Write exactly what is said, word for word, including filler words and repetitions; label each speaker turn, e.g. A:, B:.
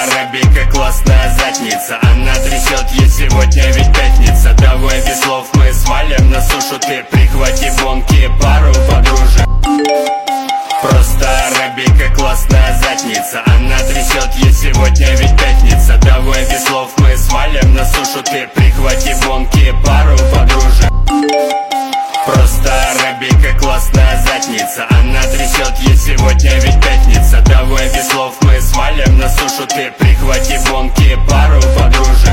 A: арабика, классная задница. Она трясет, ей сегодня ведь пятница. Давай без слов мы свалим на сушу. Ты прихвати бонки, пару подружек. Просто арабика, классная задница. Она трясет, ей сегодня ведь пятница. Давай без слов мы свалим на сушу. Ты прихвати